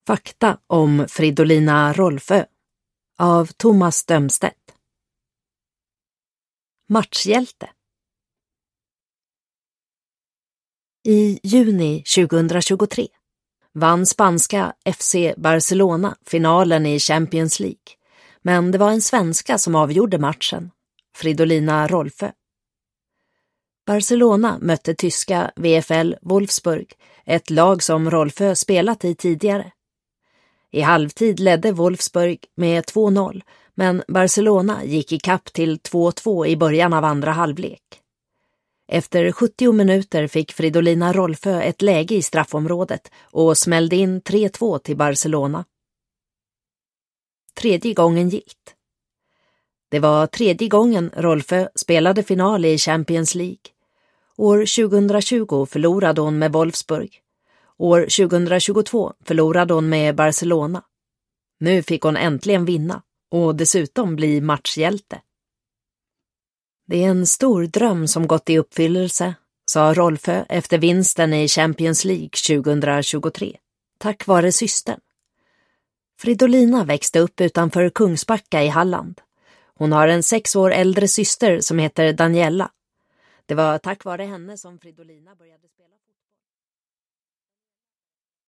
Fakta om Fridolina Rolfö av Thomas Dömstedt. Matchhjälte. I juni 2023 vann spanska FC Barcelona finalen i Champions League, men det var en svenska som avgjorde matchen, Fridolina Rolfö. Barcelona mötte tyska VfL Wolfsburg, ett lag som Rolfö spelat i tidigare. I halvtid ledde Wolfsburg med 2-0, men Barcelona gick i kapp till 2-2 i början av andra halvlek. Efter 70 minuter fick Fridolina Rolfö ett läge i straffområdet och smällde in 3-2 till Barcelona. Tredje gången gilt. Det var tredje gången Rolfö spelade final i Champions League. År 2020 förlorade hon med Wolfsburg. År 2022 förlorade hon med Barcelona. Nu fick hon äntligen vinna och dessutom bli matchhjälte. Det är en stor dröm som gått i uppfyllelse, sa Rolfö efter vinsten i Champions League 2023, tack vare systern. Fridolina växte upp utanför Kungsbacka i Halland. Hon har en 6 år äldre syster som heter Daniela. Det var tack vare henne som Fridolina började spela fotboll.